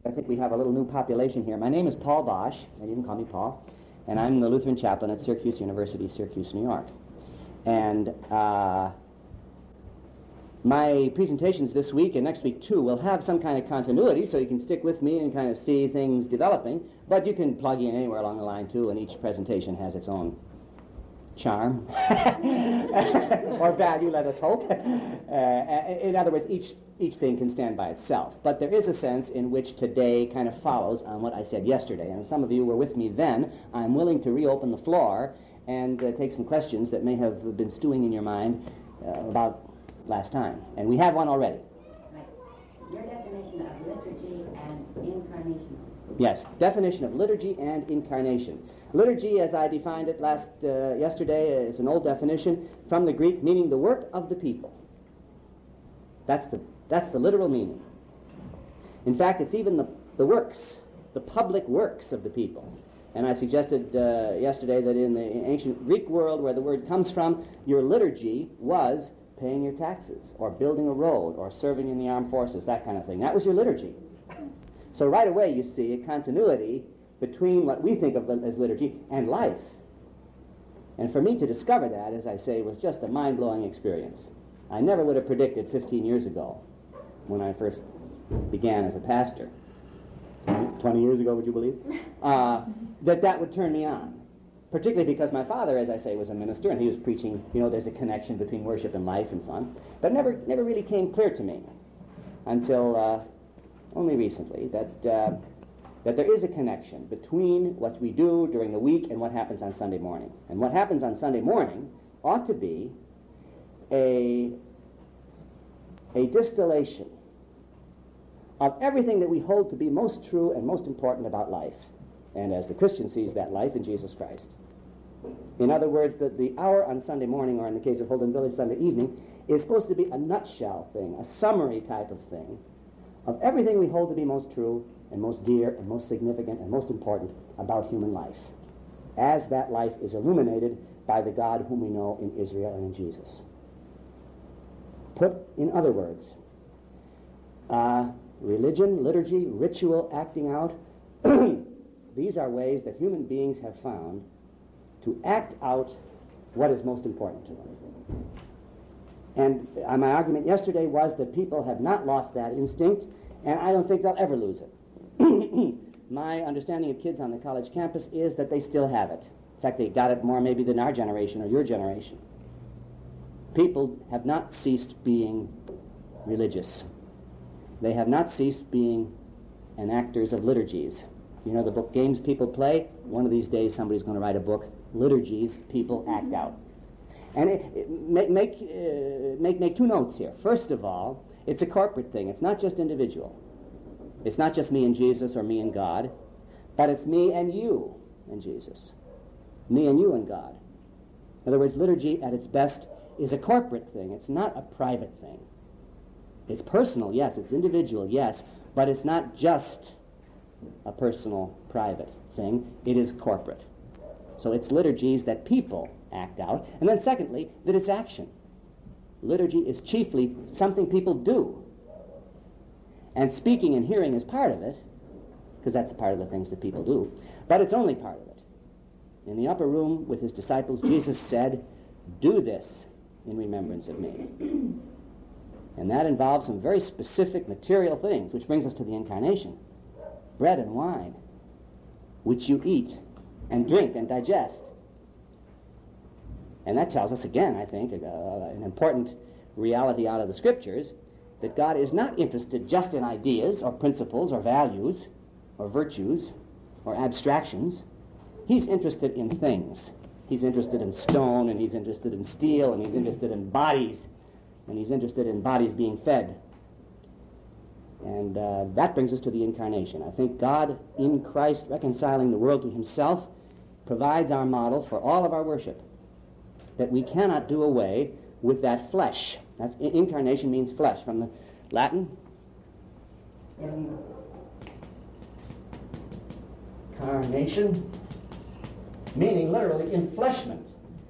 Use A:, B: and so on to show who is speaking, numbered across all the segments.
A: I think we have a little new population here. My name is Paul Bosch. They even call me Paul. And I'm the Lutheran chaplain at Syracuse University, Syracuse, New York. And my presentations this week and next week, too, will have some kind of continuity, so you can stick with me and kind of see things developing. But you can plug in anywhere along the line, too, and each presentation has its own charm or value, let us hope. In other words, each thing can stand by itself. But there is a sense in which today kind of follows on what I said yesterday. And if some of you were with me then, I'm willing to reopen the floor and take some questions that may have been stewing in your mind about last time. And we have one already.
B: Right. Your definition of liturgy and incarnation.
A: Yes, definition of liturgy and incarnation. Liturgy, as I defined it yesterday, is an old definition from the Greek, meaning the work of the people. That's the literal meaning. In fact, it's even the works, the public works of the people. And I suggested yesterday that in the ancient Greek world, where the word comes from, your liturgy was paying your taxes, or building a road, or serving in the armed forces, that kind of thing. That was your liturgy. So right away you see a continuity between what we think of as liturgy and life. And for me to discover that, as I say, was just a mind-blowing experience. I never would have predicted 15 years ago, when I first began as a pastor, 20 years ago, would you believe, that would turn me on. Particularly because my father, as I say, was a minister, and he was preaching, there's a connection between worship and life and so on. But never really came clear to me until only recently that there is a connection between what we do during the week and what happens on Sunday morning. And what happens on Sunday morning ought to be a distillation of everything that we hold to be most true and most important about life. And as the Christian sees that life in Jesus Christ. In other words, the hour on Sunday morning, or in the case of Holden Village Sunday evening, is supposed to be a nutshell thing, a summary type of thing, of everything we hold to be most true and most dear and most significant and most important about human life, as that life is illuminated by the God whom we know in Israel and in Jesus. Put in other words, religion, liturgy, ritual, acting out, these are ways that human beings have found to act out what is most important to them. And my argument yesterday was that people have not lost that instinct, and I don't think they'll ever lose it. My understanding of kids on the college campus is that they still have it. In fact, they got it more maybe than our generation or your generation. People have not ceased being religious. They have not ceased being enactors of liturgies. You know the book Games People Play? One of these days somebody's going to write a book, Liturgies People Act Out. And make two notes here. First of all, it's a corporate thing. It's not just individual. It's not just me and Jesus or me and God, but it's me and you and Jesus. Me and you and God. In other words, liturgy at its best is a corporate thing. It's not a private thing. It's personal, yes. It's individual, yes. But it's not just a personal, private thing. It is corporate. So it's liturgies that people act out. And then secondly, that it's action. Liturgy is chiefly something people do. And speaking and hearing is part of it, because that's part of the things that people do. But it's only part of it. In the upper room with his disciples, Jesus said, "Do this in remembrance of me." And that involves some very specific material things, which brings us to the incarnation. Bread and wine, which you eat and drink and digest. And that tells us again, I think, an important reality out of the Scriptures, that God is not interested just in ideas or principles or values or virtues or abstractions. He's interested in things. He's interested in stone, and he's interested in steel, and he's interested in bodies, and he's interested in bodies being fed. And that brings us to the incarnation. I think God in Christ reconciling the world to himself provides our model for all of our worship, that we cannot do away with that flesh. That's, incarnation means flesh, from the Latin. Incarnation, meaning literally enfleshment.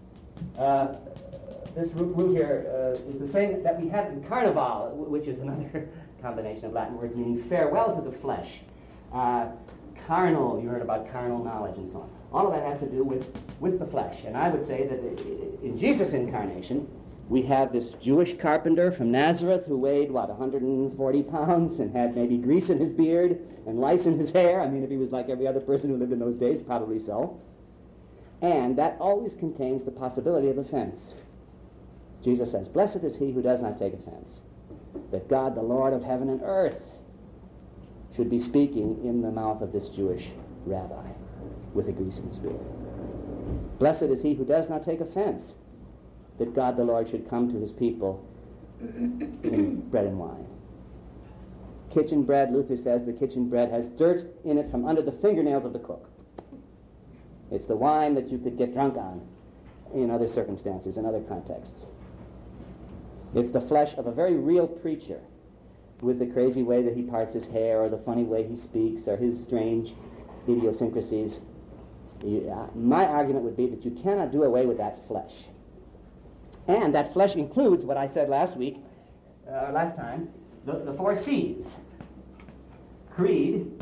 A: This root here is the same that we have in carnival, which is another combination of Latin words meaning farewell to the flesh. Carnal, you heard about carnal knowledge and so on. All of that has to do with the flesh. And I would say that in Jesus' incarnation, we have this Jewish carpenter from Nazareth who weighed, 140 pounds and had maybe grease in his beard and lice in his hair. I mean, if he was like every other person who lived in those days, probably so. And that always contains the possibility of offense. Jesus says, "Blessed is he who does not take offense, that God, the Lord of heaven and earth, should be speaking in the mouth of this Jewish rabbi with a grease in his beard. Blessed is he who does not take offense, that God the Lord should come to his people in bread and wine." Kitchen bread, Luther says, the kitchen bread has dirt in it from under the fingernails of the cook. It's the wine that you could get drunk on in other circumstances, in other contexts. It's the flesh of a very real preacher with the crazy way that he parts his hair or the funny way he speaks or his strange idiosyncrasies. My argument would be that you cannot do away with that flesh. And that flesh includes what I said last time, the 4 C's. Creed,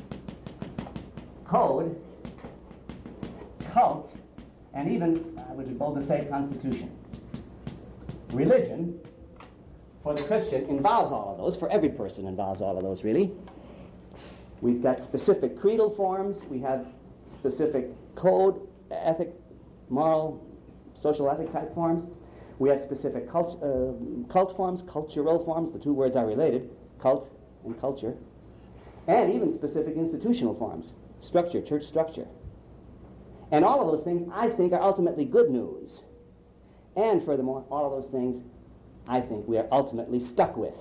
A: code, cult, and even, I would be bold to say, constitution. Religion, for the Christian, involves all of those. For every person involves all of those, really. We've got specific creedal forms. We have specific code, ethic, moral, social ethic type forms. We have specific cult forms, cultural forms. The 2 words are related, cult and culture. And even specific institutional forms, structure, church structure. And all of those things, I think, are ultimately good news. And furthermore, all of those things, I think, we are ultimately stuck with.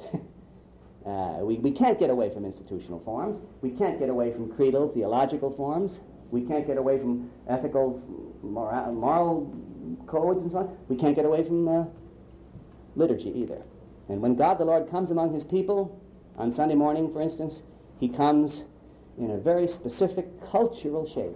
A: We can't get away from institutional forms. We can't get away from creedal, theological forms. We can't get away from ethical, moral codes and so on. We can't get away from liturgy either. And when God the Lord comes among his people, on Sunday morning, for instance, he comes in a very specific cultural shape.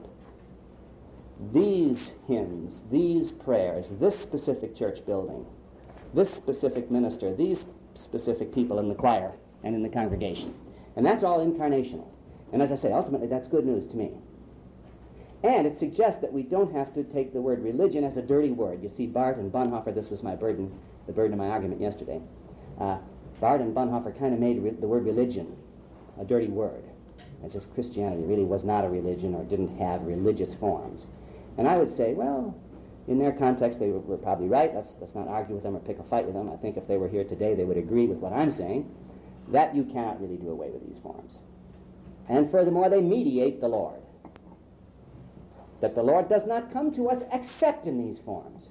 A: These hymns, these prayers, this specific church building, this specific minister, these specific people in the choir and in the congregation. And that's all incarnational. And as I say, ultimately that's good news to me. And it suggests that we don't have to take the word religion as a dirty word. You see, Barth and Bonhoeffer, this was my burden, the burden of my argument yesterday. Barth and Bonhoeffer kind of made the word religion a dirty word, as if Christianity really was not a religion or didn't have religious forms. And I would say, well, in their context, they were probably right. Let's not argue with them or pick a fight with them. I think if they were here today, they would agree with what I'm saying, that you cannot really do away with these forms. And furthermore, they mediate the Lord. That the Lord does not come to us except in these forms.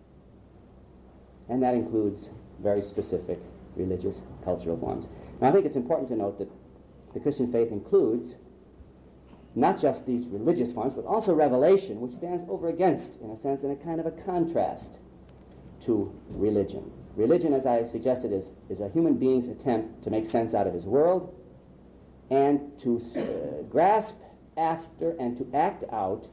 A: And that includes very specific religious, cultural forms. Now, I think it's important to note that the Christian faith includes not just these religious forms, but also revelation, which stands over against, in a sense, in a kind of a contrast to religion. Religion, as I suggested, is a human being's attempt to make sense out of his world and to grasp after and to act out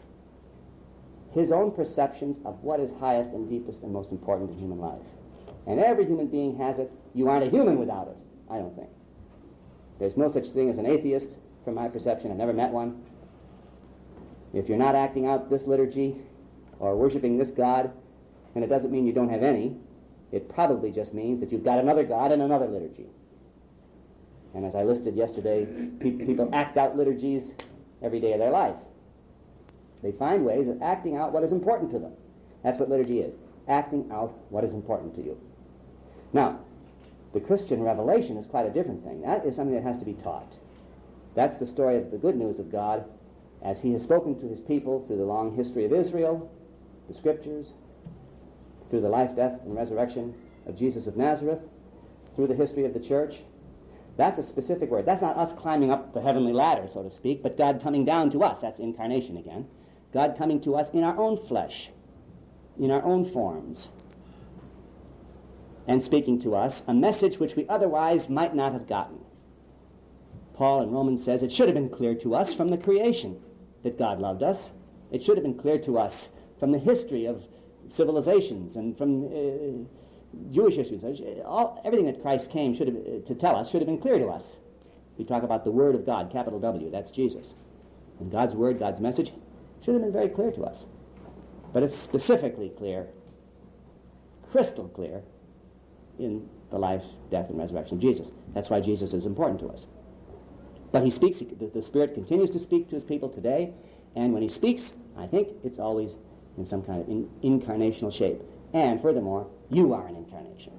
A: his own perceptions of what is highest and deepest and most important in human life. And every human being has it. You aren't a human without it, I don't think. There's no such thing as an atheist, from my perception. I've never met one. If you're not acting out this liturgy or worshiping this God, and it doesn't mean you don't have any, it probably just means that you've got another God and another liturgy. And as I listed yesterday, people act out liturgies every day of their life. They find ways of acting out what is important to them. That's what liturgy is, acting out what is important to you. Now, the Christian revelation is quite a different thing. That is something that has to be taught. That's the story of the good news of God as he has spoken to his people through the long history of Israel, the scriptures, through the life, death, and resurrection of Jesus of Nazareth, through the history of the church. That's a specific word. That's not us climbing up the heavenly ladder, so to speak, but God coming down to us. That's incarnation again. God coming to us in our own flesh, in our own forms, and speaking to us a message which we otherwise might not have gotten. Paul in Romans says it should have been clear to us from the creation that God loved us. It should have been clear to us from the history of civilizations and from Jewish issues. Everything that Christ came to tell us should have been clear to us. We talk about the Word of God, capital W, that's Jesus. And God's Word, God's message, should have been very clear to us. But it's specifically clear, crystal clear, in the life, death, and resurrection of Jesus. That's why Jesus is important to us. But he speaks, the Spirit continues to speak to his people today, and when he speaks, I think it's always in some kind of incarnational shape. And furthermore, you are an incarnation.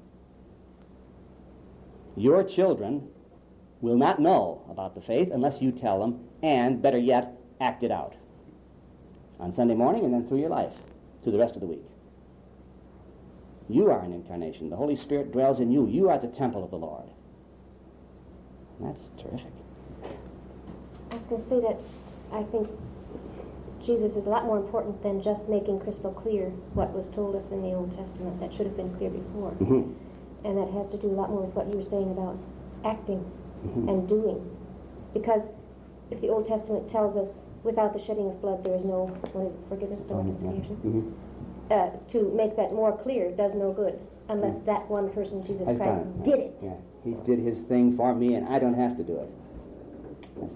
A: Your children will not know about the faith unless you tell them, and better yet, act it out. On Sunday morning and then through your life, through the rest of the week. You are an incarnation. The Holy Spirit dwells in you. You are the temple of the Lord. That's terrific.
C: I was going to say that I think Jesus is a lot more important than just making crystal clear what was told us in the Old Testament that should have been clear before.
A: Mm-hmm.
C: And that has to do a lot more with what you were saying about acting
A: Mm-hmm.
C: and doing. Because if the Old Testament tells us without the shedding of blood there is no forgiveness, no reconciliation,
A: Mm-hmm.
C: To make that more clear does no good unless that one person, Jesus Christ, did it.
A: Yeah, he did his thing for me and I don't have to do it. That's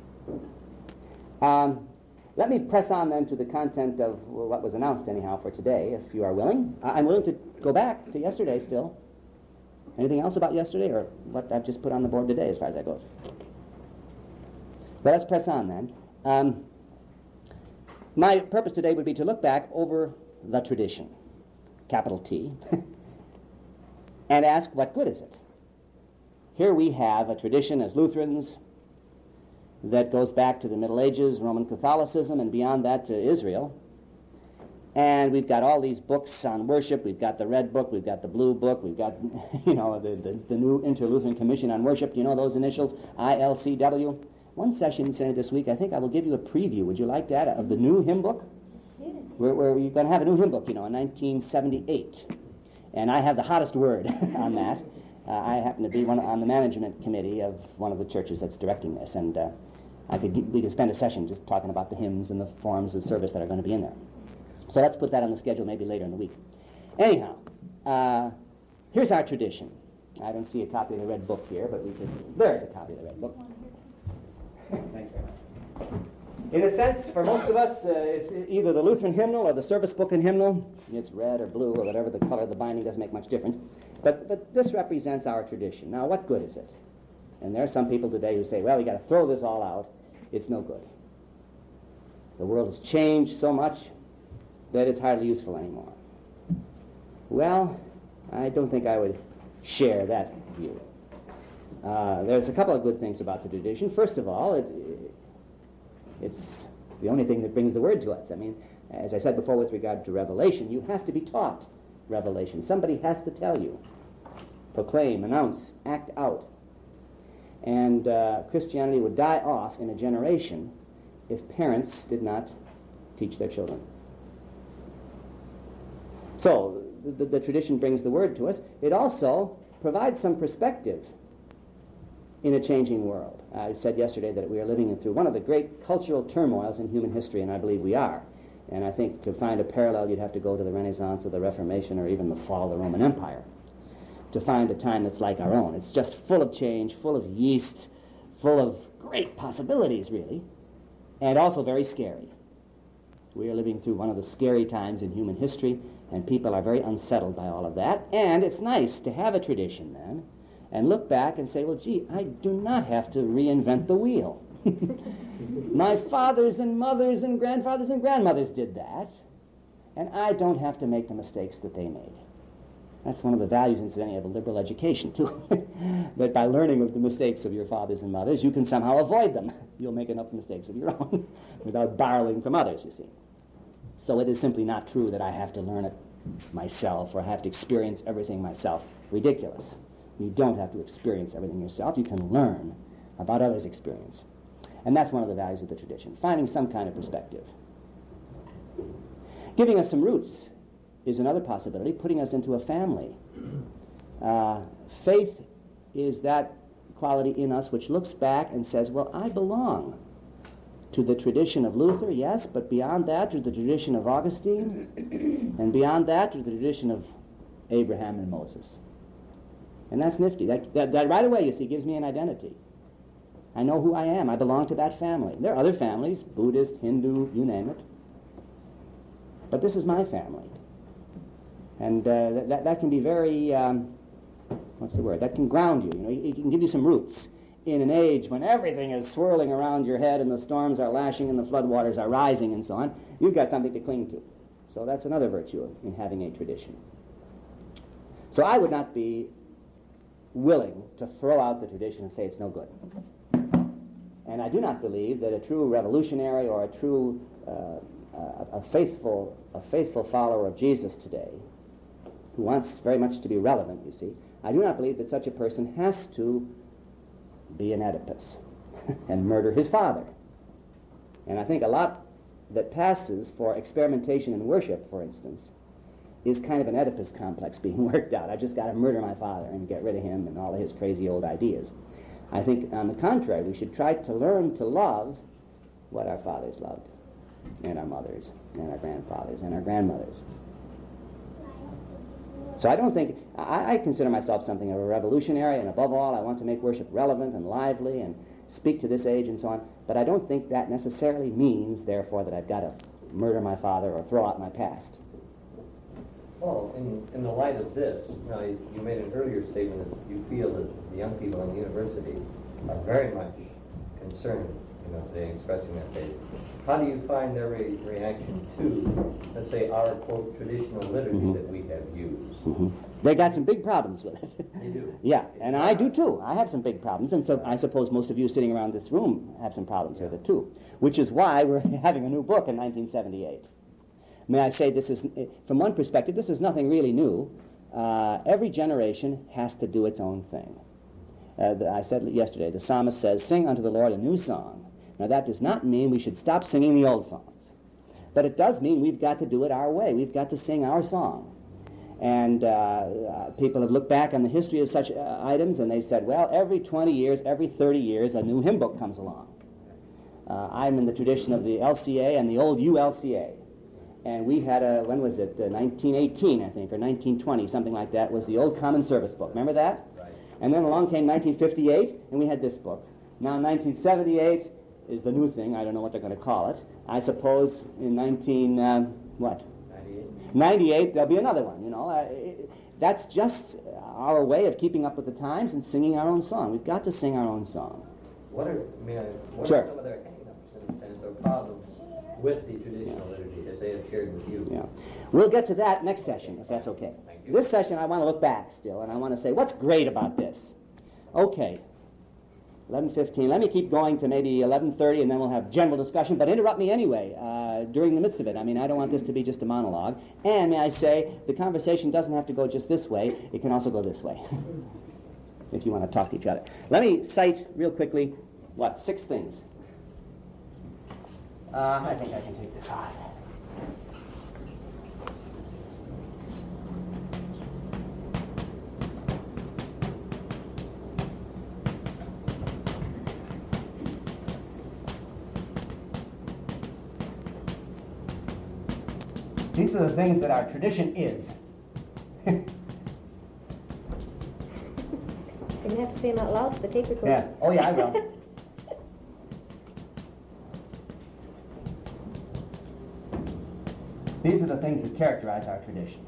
A: nice. Let me press on then to the content of what was announced anyhow for today, if you are willing. I'm willing to go back to yesterday still. Anything else about yesterday or what I've just put on the board today as far as that goes? Well, let's press on then. My purpose today would be to look back over the tradition, capital T, and ask what good is it? Here we have a tradition as Lutherans that goes back to the Middle Ages, Roman Catholicism, and beyond that to Israel. And we've got all these books on worship. We've got the Red Book, we've got the Blue Book, we've got, the new Inter-Lutheran Commission on Worship. You know those initials, ILCW? One session said this week, I think I will give you a preview. Would you like that, of the new hymn book?
C: Yeah.
A: We're going to have a new hymn book, in 1978. And I have the hottest word on that. I happen to be on the management committee of one of the churches that's directing this. And we could spend a session just talking about the hymns and the forms of service that are going to be in there. So let's put that on the schedule maybe later in the week. Anyhow, here's our tradition. I don't see a copy of the Red Book here, but there's a copy of the Red Book. Thanks very much. In a sense, for most of us, it's either the Lutheran hymnal or the service book and hymnal. It's red or blue or whatever the color of the binding, doesn't make much difference. But this represents our tradition. Now, what good is it? And there are some people today who say, well, we got to throw this all out. It's no good. The world has changed so much that it's hardly useful anymore. Well, I don't think I would share that view. There's a couple of good things about the tradition. First of all, it's the only thing that brings the Word to us. I mean, as I said before with regard to Revelation, you have to be taught Revelation. Somebody has to tell you. Proclaim, announce, act out. And Christianity would die off in a generation if parents did not teach their children. So, the tradition brings the Word to us. It also provides some perspective in a changing world. I said yesterday that we are living through one of the great cultural turmoils in human history, and I believe we are. And I think to find a parallel, you'd have to go to the Renaissance or the Reformation or even the fall of the Roman Empire to find a time that's like our own. It's just full of change, full of yeast, full of great possibilities, really, and also very scary. We are living through one of the scary times in human history, and people are very unsettled by all of that. And it's nice to have a tradition then, and look back and say, well, gee, I do not have to reinvent the wheel. My fathers and mothers and grandfathers and grandmothers did that, and I don't have to make the mistakes that they made. That's one of the values, incidentally, of a liberal education, too. That by learning of the mistakes of your fathers and mothers, you can somehow avoid them. You'll make enough mistakes of your own without borrowing from others, you see. So it is simply not true that I have to learn it myself or I have to experience everything myself. Ridiculous. You don't have to experience everything yourself. You can learn about others' experience. And that's one of the values of the tradition, finding some kind of perspective. Giving us some roots is another possibility, putting us into a family. Faith is that quality in us which looks back and says, well, I belong to the tradition of Luther, yes, but beyond that, to the tradition of Augustine, and beyond that, to the tradition of Abraham and Moses. And that's nifty. That right away, you see, gives me an identity. I know who I am. I belong to that family. There are other families, Buddhist, Hindu, you name it. But this is my family. And that can be very, that can ground you. You know, it can give you some roots. In an age when everything is swirling around your head and the storms are lashing and the floodwaters are rising and so on, you've got something to cling to. So that's another virtue in having a tradition. So I would not be willing to throw out the tradition and say it's no good. And I do not believe that a true revolutionary or a true a faithful follower of Jesus today, who wants very much to be relevant, you see, I do not believe that such a person has to be an Oedipus and murder his father. And I think a lot that passes for experimentation in worship, for instance, is kind of an Oedipus complex being worked out. I just got to murder my father and get rid of him and all of his crazy old ideas. I think, on the contrary, we should try to learn to love what our fathers loved, and our mothers, and our grandfathers, and our grandmothers. So I don't think, I consider myself something of a revolutionary, and above all, I want to make worship relevant and lively and speak to this age and so on, but I don't think that necessarily means, therefore, that I've got to murder my father or throw out my past.
D: Well, in the light of this, now you made an earlier statement that you feel that the young people in the university are very much concerned, today expressing that faith. How do you find their reaction to, let's say, our, quote, traditional liturgy that we have used?
A: They got some big problems with it.
D: They do?
A: Yeah, and I do too. I have some big problems, and so I suppose most of you sitting around this room have some problems with it too, which is why we're having a new book in 1978. May I say, this is, from one perspective, this is nothing really new. Every generation has to do its own thing. I said yesterday, the psalmist says, "Sing unto the Lord a new song." Now that does not mean we should stop singing the old songs. But it does mean we've got to do it our way. We've got to sing our song. And people have looked back on the history of such items, and they've said, well, every 20 years, every 30 years, a new hymn book comes along. I'm in the tradition of the LCA and the old ULCA. And we had when was it, 1918, I think, or 1920, something like that, was the old Common Service book. Remember that?
D: Right.
A: And then along came 1958, and we had this book. Now 1978 is the new thing. I don't know what they're going to call it. I suppose in 98, there'll be another one, that's just our way of keeping up with the times and singing our own song. We've got to sing our own song.
D: What are
A: Sure.
D: some of their hang-ups, in a sense, or problems with the traditional liturgy as they have shared with you?
A: Yeah. We'll get to that next session, if that's okay.
D: Thank you.
A: This session, I want to look back still, and I want to say, what's great about this? Okay. 11:15. Let me keep going to maybe 11:30, and then we'll have general discussion. But interrupt me anyway during the midst of it. I mean, I don't want this to be just a monologue. And may I say, the conversation doesn't have to go just this way. It can also go this way, if you want to talk to each other. Let me cite real quickly, 6 things. I think I can take this off. These are the things that our tradition is.
C: You're going to have to say them out loud to the tape recorder.
A: Yeah. Oh, yeah, I will. These are the things that characterize our tradition.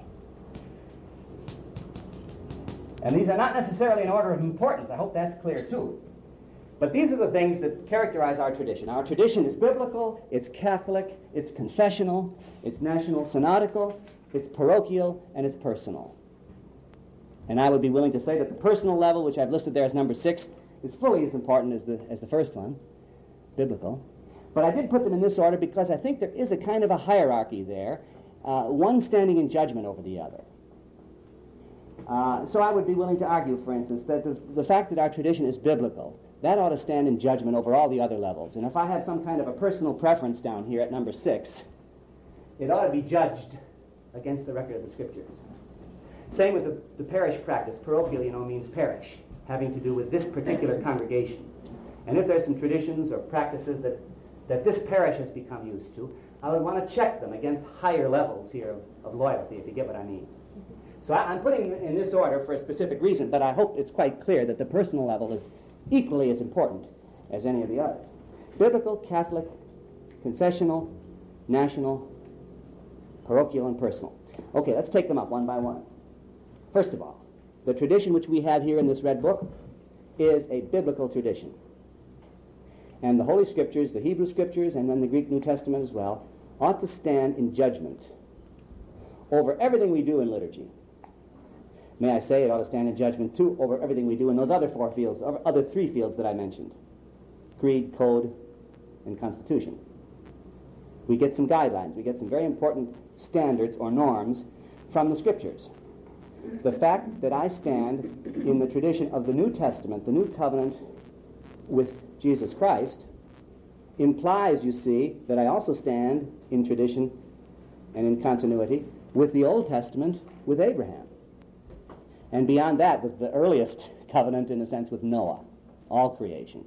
A: And these are not necessarily in order of importance. I hope that's clear, too. But these are the things that characterize our tradition. Our tradition is biblical, it's Catholic, it's confessional, it's national synodical, it's parochial, and it's personal. And I would be willing to say that the personal level, which I've listed there as number 6, is fully as important as the first one, biblical. But I did put them in this order because I think there is a kind of a hierarchy there, one standing in judgment over the other. So I would be willing to argue, for instance, that the fact that our tradition is biblical, that ought to stand in judgment over all the other levels. And if I have some kind of a personal preference down here at number 6, it ought to be judged against the record of the Scriptures. Same with the parish practice. Parochial, means parish, having to do with this particular congregation. And if there's some traditions or practices that this parish has become used to, I would want to check them against higher levels here of loyalty, if you get what I mean. So I'm putting them in this order for a specific reason, but I hope it's quite clear that the personal level is equally as important as any of the others. Biblical, Catholic, confessional, national, parochial, and personal. Okay, let's take them up one by one. First of all, the tradition which we have here in this red book is a biblical tradition. And the Holy Scriptures, the Hebrew Scriptures, and then the Greek New Testament as well, ought to stand in judgment over everything we do in liturgy. May I say, it ought to stand in judgment, too, over everything we do in those other four fields, or other three fields that I mentioned: creed, code, and constitution. We get some guidelines. We get some very important standards or norms from the Scriptures. The fact that I stand in the tradition of the New Testament, the New Covenant with Jesus Christ, implies, you see, that I also stand in tradition and in continuity with the Old Testament with Abraham. And beyond that, with the earliest covenant, in a sense, with Noah, all creation.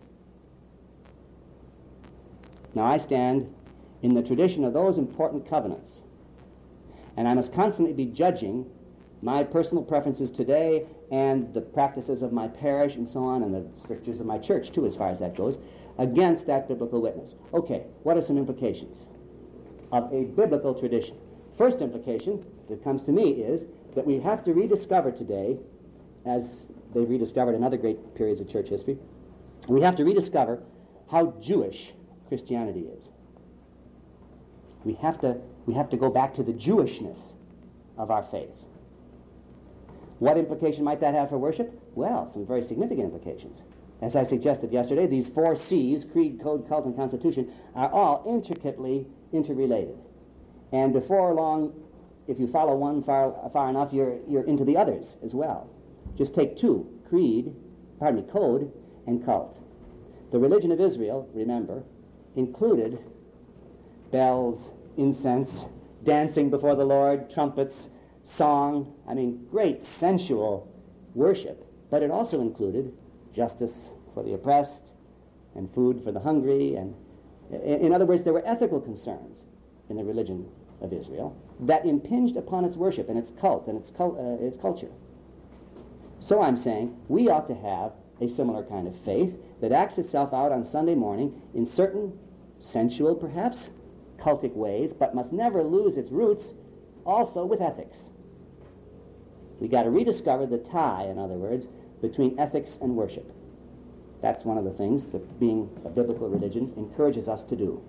A: Now I stand in the tradition of those important covenants. And I must constantly be judging my personal preferences today and the practices of my parish and so on, and the strictures of my church, too, as far as that goes, against that biblical witness. Okay, what are some implications of a biblical tradition? First implication that comes to me is that we have to rediscover today, as they've rediscovered in other great periods of church history, we have to rediscover how Jewish Christianity is. We have to go back to the Jewishness of our faith. What implication might that have for worship? Well, some very significant implications. As I suggested yesterday, these 4 C's, creed, code, cult, and constitution, are all intricately interrelated. And before long, if you follow one far enough, you're into the others as well. Just take 2, code and cult. The religion of Israel, remember, included bells, incense, dancing before the Lord, trumpets, song, great sensual worship. But it also included justice for the oppressed and food for the hungry. And in other words, there were ethical concerns in the religion of Israel that impinged upon its worship and its cult and its culture. So I'm saying we ought to have a similar kind of faith that acts itself out on Sunday morning in certain sensual, perhaps, cultic ways, but must never lose its roots also with ethics. We got to rediscover the tie, in other words, between ethics and worship. That's one of the things that being a biblical religion encourages us to do.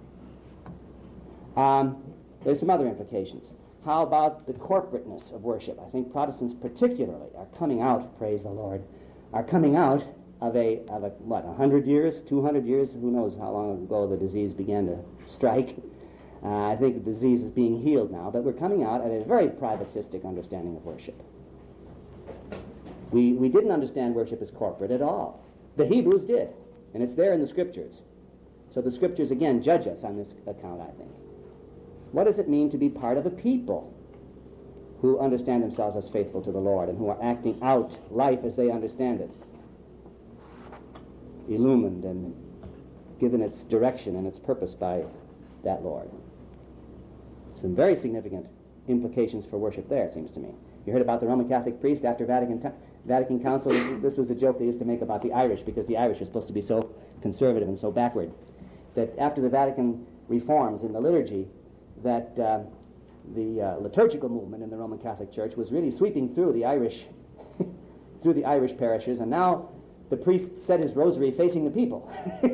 A: There's some other implications. How about the corporateness of worship? I think Protestants particularly are coming out, praise the Lord, are coming out of a 100 years, 200 years, who knows how long ago the disease began to strike. I think the disease is being healed now, but we're coming out at a very privatistic understanding of worship. We didn't understand worship as corporate at all. The Hebrews did, and it's there in the Scriptures. So the Scriptures, again, judge us on this account, I think. What does it mean to be part of a people who understand themselves as faithful to the Lord and who are acting out life as they understand it, illumined and given its direction and its purpose by that Lord? Some very significant implications for worship there, it seems to me. You heard about the Roman Catholic priest after Vatican Council. This was the joke they used to make about the Irish, because the Irish are supposed to be so conservative and so backward, that after the Vatican reforms in the liturgy, that the liturgical movement in the Roman Catholic Church was really sweeping through the Irish parishes, and now the priest said his rosary facing the people.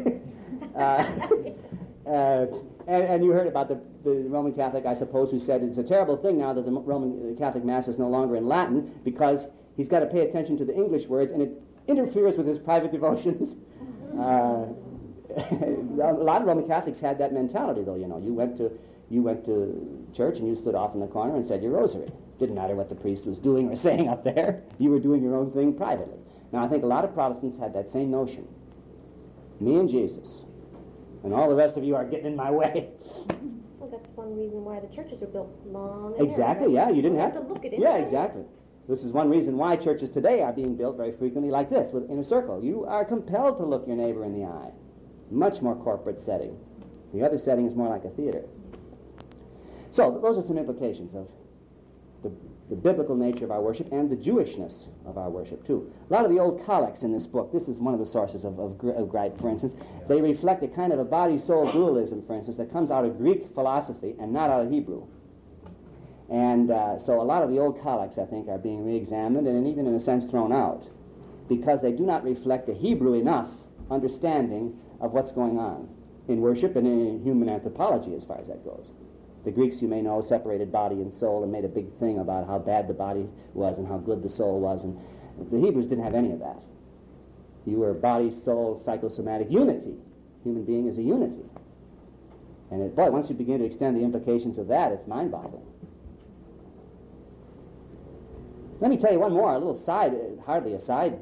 A: And you heard about the Roman Catholic, I suppose, who said it's a terrible thing now that the Roman Catholic Mass is no longer in Latin, because he's got to pay attention to the English words, and it interferes with his private devotions. A lot of Roman Catholics had that mentality, though. You went to church and you stood off in the corner and said your rosary. Didn't matter what the priest was doing or saying up there. You were doing your own thing privately. Now, I think a lot of Protestants had that same notion. Me and Jesus. And all the rest of you are getting in my way.
C: Well, that's one reason why the churches are built long.
A: Exactly, yeah. You didn't have
C: to look at it.
A: Yeah, exactly. This is one reason why churches today are being built very frequently like this, in a circle. You are compelled to look your neighbor in the eye. Much more corporate setting. The other setting is more like a theater. So those are some implications of the the biblical nature of our worship and the Jewishness of our worship, too. A lot of the old collects in this book, this is one of the sources of gripe, for instance, they reflect a kind of a body-soul dualism, for instance, that comes out of Greek philosophy and not out of Hebrew. And so a lot of the old collects, I think, are being re-examined and even in a sense thrown out because they do not reflect a Hebrew enough understanding of what's going on in worship and in human anthropology as far as that goes. The Greeks, you may know, separated body and soul and made a big thing about how bad the body was and how good the soul was. And the Hebrews didn't have any of that. You were body, soul, psychosomatic unity. Human being is a unity. And boy, once you begin to extend the implications of that, it's mind-boggling. Let me tell you one more, a little side, hardly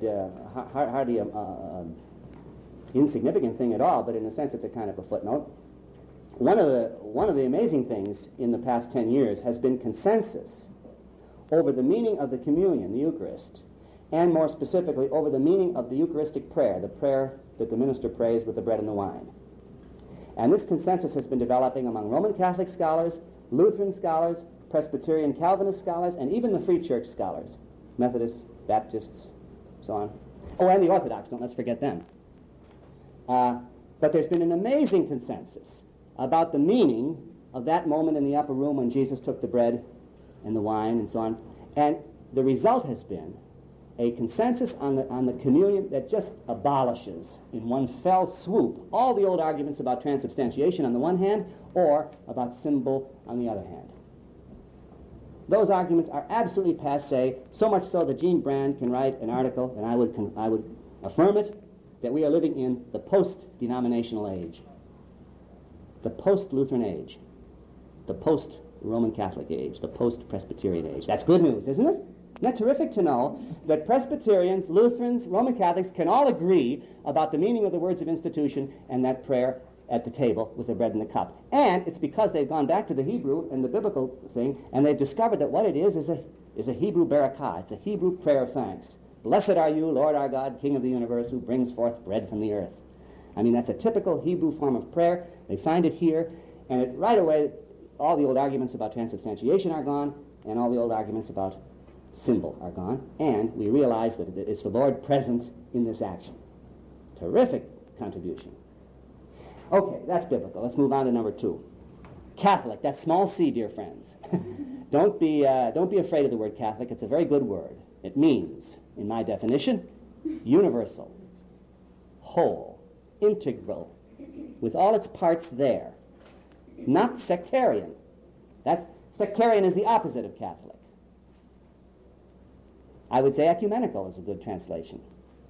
A: insignificant thing at all, but in a sense it's a kind of a footnote. One of the amazing things in the past 10 years has been consensus over the meaning of the communion, the Eucharist, and more specifically over the meaning of the Eucharistic prayer, the prayer that the minister prays with the bread and the wine. And this consensus has been developing among Roman Catholic scholars, Lutheran scholars, Presbyterian Calvinist scholars, and even the Free Church scholars, Methodists, Baptists, so on. Oh, and the Orthodox, let's forget them. But there's been an amazing consensus about the meaning of that moment in the upper room when Jesus took the bread and the wine and so on. And the result has been a consensus on the communion that just abolishes in one fell swoop all the old arguments about transubstantiation on the one hand or about symbol on the other hand. Those arguments are absolutely passé, so much so that Gene Brand can write an article, and I would affirm it, that we are living in the post-denominational age, the post-Lutheran age, the post-Roman Catholic age, the post-Presbyterian age. That's good news, isn't it? Isn't that terrific to know that Presbyterians, Lutherans, Roman Catholics can all agree about the meaning of the words of institution and that prayer at the table with the bread and the cup. And it's because they've gone back to the Hebrew and the biblical thing, and they've discovered that what it is a Hebrew barakah. It's a Hebrew prayer of thanks. Blessed are you, Lord our God, King of the universe, who brings forth bread from the earth. I mean, that's a typical Hebrew form of prayer. They find it here, and right away, all the old arguments about transubstantiation are gone, and all the old arguments about symbol are gone, and we realize that it's the Lord present in this action. Terrific contribution. Okay, that's biblical. Let's move on to number 2. Catholic, that's small c, dear friends. Don't be afraid of the word Catholic. It's a very good word. It means, in my definition, universal, whole, integral, with all its parts there. Not sectarian. Sectarian is the opposite of Catholic. I would say ecumenical is a good translation.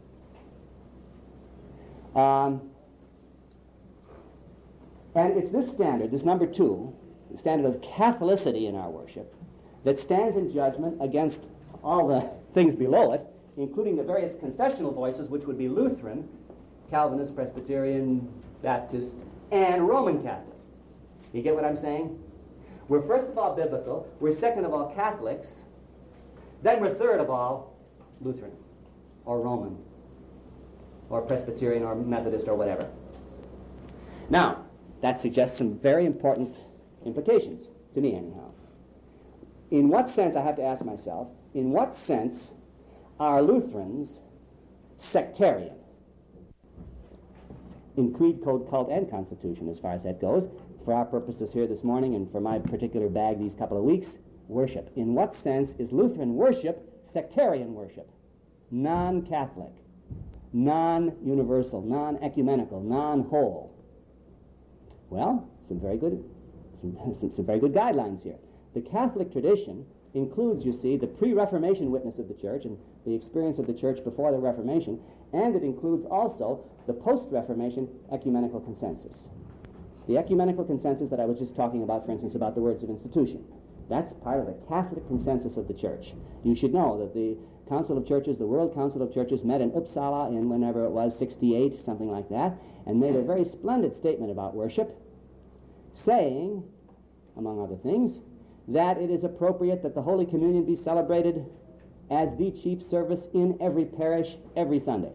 A: And it's this standard, this number 2, the standard of Catholicity in our worship, that stands in judgment against all the things below it, including the various confessional voices, which would be Lutheran, Calvinist, Presbyterian, Baptist, and Roman Catholic. You get what I'm saying? We're first of all biblical, we're second of all Catholics, then we're third of all Lutheran, or Roman, or Presbyterian, or Methodist, or whatever. Now, that suggests some very important implications, to me anyhow. In what sense, I have to ask myself, in what sense are Lutherans sectarian? In creed, code, cult, and constitution, as far as that goes. For our purposes here this morning, and for my particular bag these couple of weeks, worship. In what sense is Lutheran worship sectarian worship? Non-Catholic, non-universal, non-ecumenical, non-whole. Well, some very good guidelines here. The Catholic tradition includes, you see, the pre-Reformation witness of the Church and the experience of the Church before the Reformation, and it includes also the post-Reformation ecumenical consensus. The ecumenical consensus that I was just talking about, for instance, about the words of institution. That's part of the Catholic consensus of the Church. You should know that the Council of Churches, the World Council of Churches, met in Uppsala in whenever it was, 68, something like that, and made a very splendid statement about worship, saying, among other things, that it is appropriate that the Holy Communion be celebrated as the chief service in every parish every Sunday.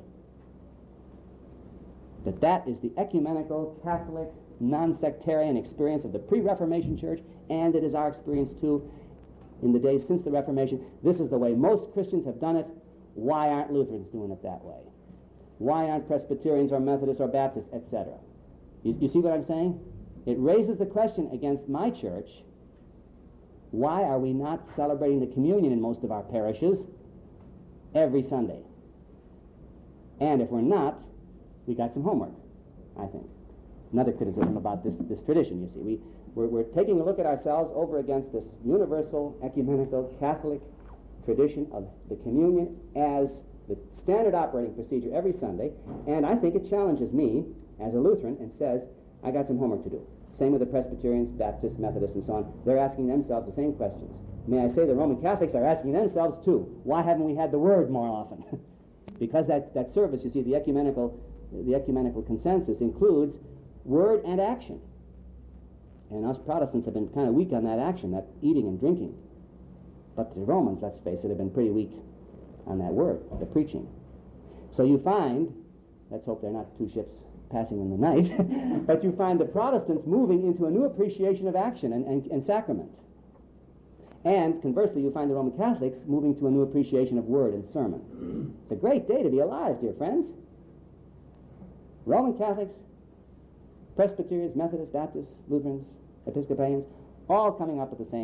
A: That is the ecumenical, Catholic, non-sectarian experience of the pre-Reformation Church, and it is our experience too in the days since the Reformation. This is the way most Christians have done it. Why aren't Lutherans doing it that way? Why aren't Presbyterians or Methodists or Baptists, etc.? You see what I'm saying? It raises the question against my church, why are we not celebrating the communion in most of our parishes every Sunday? And if we're not, we got some homework, I think. Another criticism about this tradition, you see. We're taking a look at ourselves over against this universal, ecumenical, Catholic tradition of the communion as the standard operating procedure every Sunday, and I think it challenges me as a Lutheran and says, I got some homework to do. Same with the Presbyterians, Baptists, Methodists, and so on. They're asking themselves the same questions. May I say the Roman Catholics are asking themselves too, why haven't we had the Word more often? Because that service, you see, the ecumenical consensus includes word and action. And us Protestants have been kind of weak on that action, that eating and drinking. But the Romans, let's face it, have been pretty weak on that word, the preaching. So you find, let's hope they're not two ships passing in the night, but you find the Protestants moving into a new appreciation of action and sacrament. And conversely, you find the Roman Catholics moving to a new appreciation of word and sermon. It's a great day to be alive, dear friends. Roman Catholics, Presbyterians, Methodists, Baptists, Lutherans, Episcopalians, all coming up with the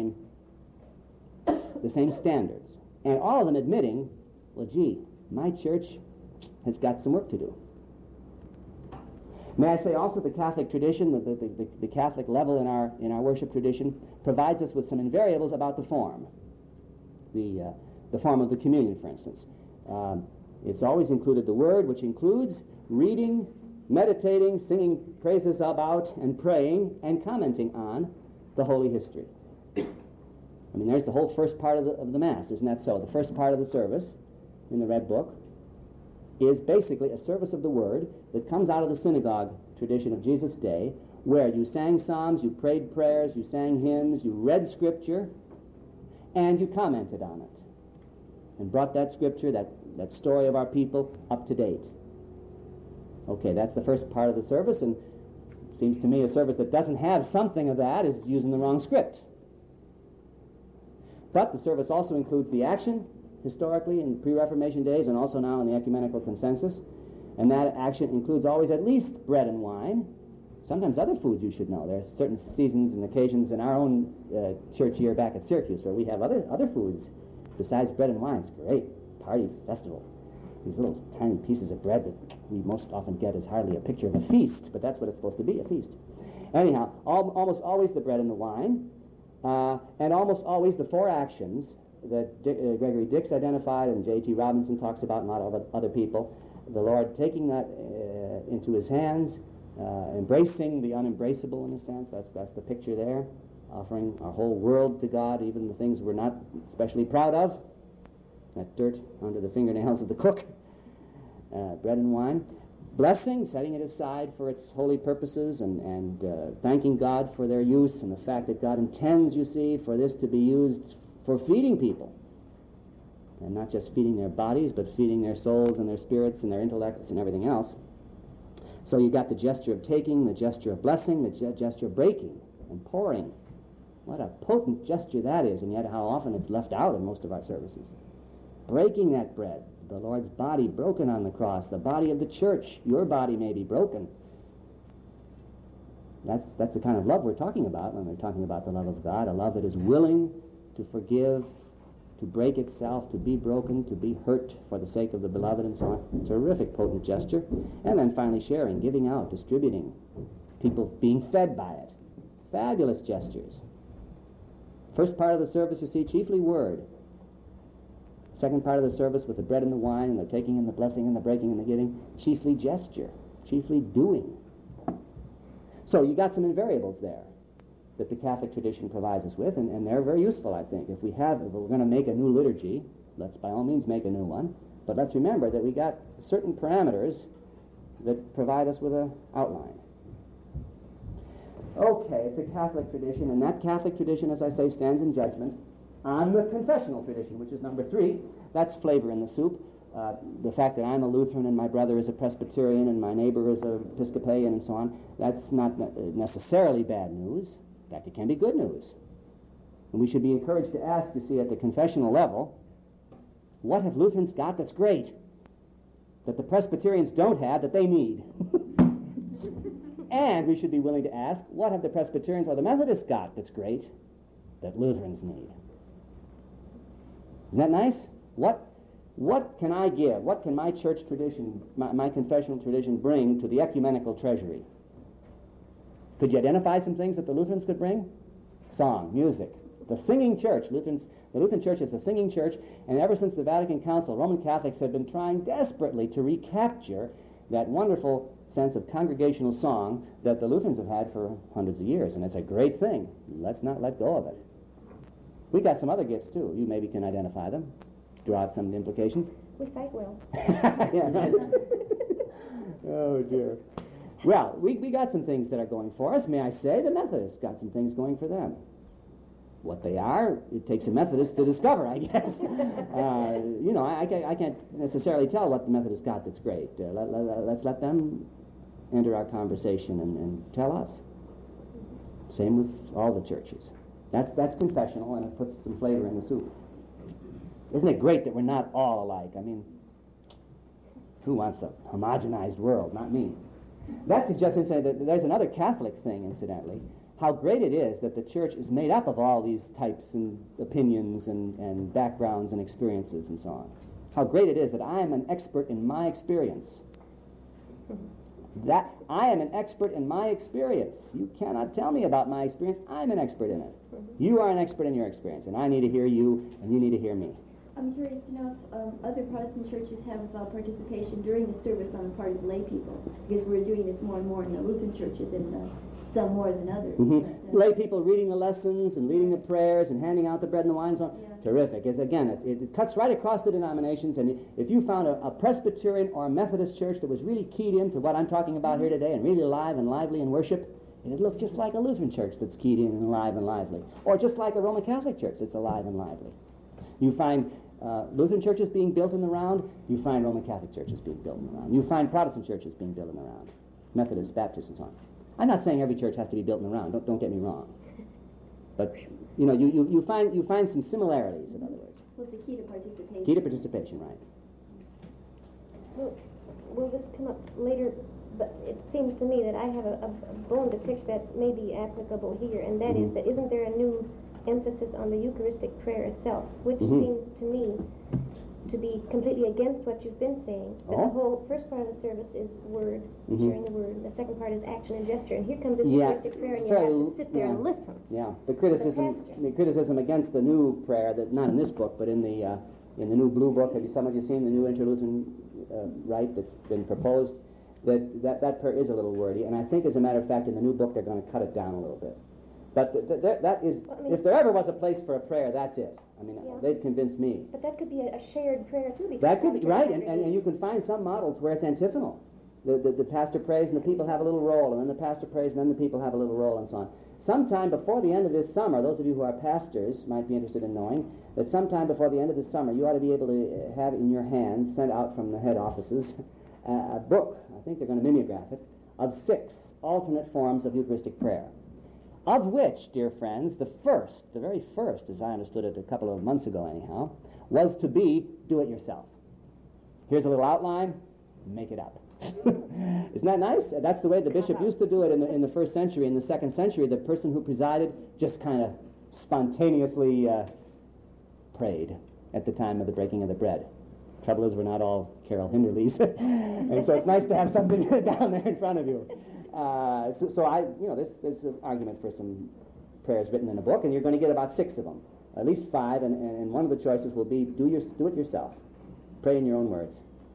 A: same standards. And all of them admitting, well, gee, my church has got some work to do. May I say also the Catholic tradition, the Catholic level in our worship tradition, provides us with some invariables about the form. The form of the communion, for instance. It's always included the Word, which includes reading, meditating, singing praises about, and praying, and commenting on the Holy History. I mean, there's the whole first part of the Mass, isn't that so? The first part of the service in the Red Book is basically a service of the Word that comes out of the synagogue tradition of Jesus' day, where you sang psalms, you prayed prayers, you sang hymns, you read Scripture, and you commented on it, and brought that Scripture, that story of our people, up to date. Okay, that's the first part of the service, and it seems to me a service that doesn't have something of that is using the wrong script. But the service also includes the action, historically in pre-Reformation days and also now in the ecumenical consensus, and that action includes always at least bread and wine, sometimes other foods, you should know. There are certain seasons and occasions in our own church year back at Syracuse where we have other foods besides bread and wine. It's a great party festival. These little tiny pieces of bread that we most often get is hardly a picture of a feast, but that's what it's supposed to be, a feast. Anyhow, almost always the bread and the wine, and almost always the four actions that Gregory Dix identified and J.T. Robinson talks about and a lot of other people. The Lord taking that into his hands, embracing the unembraceable in a sense. That's the picture there. Offering our whole world to God, even the things we're not especially proud of. That dirt under the fingernails of the cook. Bread and wine. Blessing, setting it aside for its holy purposes and thanking God for their use and the fact that God intends, you see, for this to be used for feeding people. And not just feeding their bodies, but feeding their souls and their spirits and their intellects and everything else. So you got the gesture of taking, the gesture of blessing, the gesture of breaking and pouring. What a potent gesture that is, and yet how often it's left out in most of our services. Breaking that bread, the Lord's body broken on the cross, the body of the church, your body may be broken. That's the kind of love we're talking about when we're talking about the love of God, a love that is willing to forgive, to break itself, to be broken, to be hurt for the sake of the beloved and so on. Terrific, potent gesture. And then finally sharing, giving out, distributing, people being fed by it. Fabulous gestures. First part of the service, you see, chiefly word. Second part of the service with the bread and the wine and the taking and the blessing and the breaking and the giving, chiefly gesture, chiefly doing. So you got some invariables there that the Catholic tradition provides us with, and they're very useful, I think. If we're going to make a new liturgy, let's by all means make a new one, but let's remember that we got certain parameters that provide us with an outline. Okay, it's a Catholic tradition, and that Catholic tradition, as I say, stands in judgment on the confessional tradition, which is number 3. That's flavor in the soup. The fact that I'm a Lutheran and my brother is a Presbyterian and my neighbor is an Episcopalian and so on, that's not necessarily bad news. In fact, it can be good news. And we should be encouraged to ask, you see, at the confessional level, what have Lutherans got that's great, that the Presbyterians don't have, that they need? And we should be willing to ask, what have the Presbyterians or the Methodists got that's great, that Lutherans need? Isn't that nice? What can I give? What can my church tradition, my confessional tradition bring to the ecumenical treasury? Could you identify some things that the Lutherans could bring? Song, music. The singing church. The Lutheran Church is a singing church, and ever since the Vatican Council, Roman Catholics have been trying desperately to recapture that wonderful sense of congregational song that the Lutherans have had for hundreds of years, and it's a great thing. Let's not let go of it. We got some other gifts, too. You maybe can identify them, draw out some of the implications.
C: We fight well.
A: Yeah, right. Oh, dear. Well, we got some things that are going for us. May I say, the Methodists got some things going for them. What they are, it takes a Methodist to discover, I guess. I can't necessarily tell what the Methodists got that's great. Let's let them enter our conversation and tell us. Same with all the churches. That's confessional, and it puts some flavor in the soup. Isn't it great that we're not all alike? I mean, who wants a homogenized world? Not me. That suggests, incidentally, that there's another Catholic thing, incidentally, how great it is that the church is made up of all these types and opinions and backgrounds and experiences and so on. How great it is that I am an expert in my experience. That I am an expert in my experience. You cannot tell me about my experience. I'm an expert in it. You are an expert in your experience, and I need to hear you, and you need to hear me.
E: I'm curious to know if other Protestant churches have participation during the service on the part of lay people, because we're doing this more and more in the Lutheran churches, and some more than others.
A: Mm-hmm. Lay people reading the lessons and leading the prayers and handing out the bread and the wine and so on.
E: Yeah.
A: Terrific. It cuts right across the denominations, and if you found a Presbyterian or a Methodist church that was really keyed into what I'm talking about here today and really alive and lively in worship, it'd look just like a Lutheran church that's keyed in and alive and lively. Or just like a Roman Catholic church that's alive and lively. You find Lutheran churches being built in the round, you find Roman Catholic churches being built in the round. You find Protestant churches being built in the round. Methodists, Baptists, and so on. I'm not saying every church has to be built in the round. Don't get me wrong. But you find some similarities, in other words.
E: What's the key to participation?
A: Key to participation, right?
C: Will this come up later? But it seems to me that I have a bone to pick that may be applicable here, and that is that isn't there a new emphasis on the Eucharistic prayer itself, which seems to me to be completely against what you've been saying. That the whole first part of the service is word, sharing the word, and the second part is action and gesture. And here comes this Eucharistic prayer, and you have to sit there and listen.
A: Yeah, the criticism against the new prayer, that not in this book, but in the new Blue Book. Some of you seen the new Interlutheran rite that's been proposed? That prayer is a little wordy, and I think, as a matter of fact, in the new book they're going to cut it down a little bit. But that is, if there ever was a place for a prayer, that's it. I mean, they've convinced me.
C: But that could be a shared prayer too.
A: That could be right, and you can find some models where it's antiphonal. The pastor prays and the people have a little role, and then the pastor prays and then the people have a little role, and so on. Sometime before the end of this summer, those of you who are pastors might be interested in knowing that sometime before the end of this summer, you ought to be able to have in your hands, sent out from the head offices, a book, I think they're going to mimeograph it, of 6 alternate forms of Eucharistic prayer. Of which, dear friends, the very first, as I understood it a couple of months ago anyhow, was to be do it yourself. Here's a little outline, make it up. Isn't that nice? That's the way the bishop used to do it in the first century. In the second century, the person who presided just kind of spontaneously prayed at the time of the breaking of the bread. Trouble is, we're not all Carol Hinderleys, and so it's nice to have something down there in front of you. There's an argument for some prayers written in a book, and you're going to get about 6 of them, at least 5, and one of the choices will be do it yourself. Pray in your own words.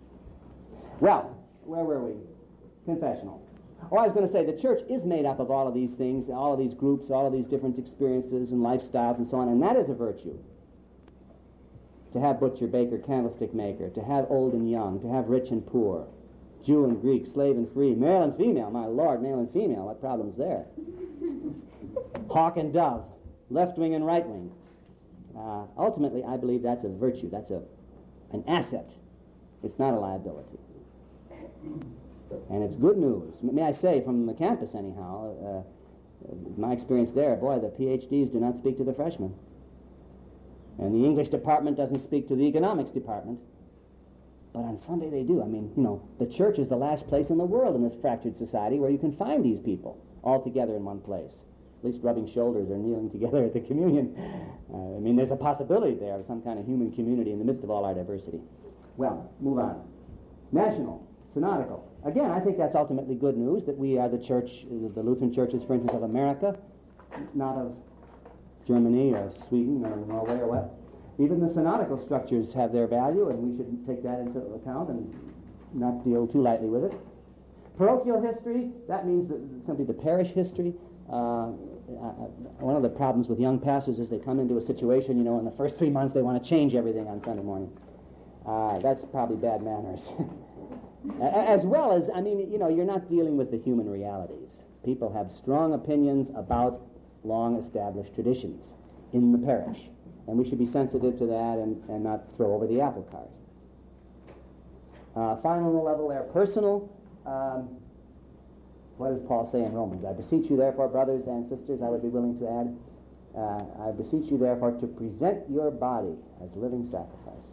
A: Well, where were we? Confessional. Oh, I was going to say the church is made up of all of these things, all of these groups, all of these different experiences and lifestyles and so on, and that is a virtue. To have butcher, baker, candlestick maker, to have old and young, to have rich and poor, Jew and Greek, slave and free, male and female. My Lord, male and female, what problem's there? Hawk and dove, left wing and right wing. Ultimately, I believe that's a virtue. That's an asset. It's not a liability. And it's good news. May I say, from the campus anyhow, My experience there, boy, the PhDs do not speak to the freshmen. And the English department doesn't speak to the economics department. But on Sunday they do. I mean, the church is the last place in the world in this fractured society where you can find these people all together in one place, at least rubbing shoulders or kneeling together at the communion. I mean, there's a possibility there of some kind of human community in the midst of all our diversity. Well, move on. National, synodical. Again, I think that's ultimately good news that we are the church, the Lutheran churches, for instance, of America, not of Germany or Sweden or Norway or what. Even the synodical structures have their value, and we should take that into account and not deal too lightly with it. Parochial history, that means simply the parish history. One of the problems with young pastors is they come into a situation, in the first 3 months they want to change everything on Sunday morning. That's probably bad manners. As well as, you're not dealing with the human realities. People have strong opinions about long-established traditions in the parish. And we should be sensitive to that and not throw over the apple cart. Final level there, personal. What does Paul say in Romans? I beseech you, therefore, brothers and sisters, I would be willing to add, I beseech you, therefore, to present your body as living sacrifice.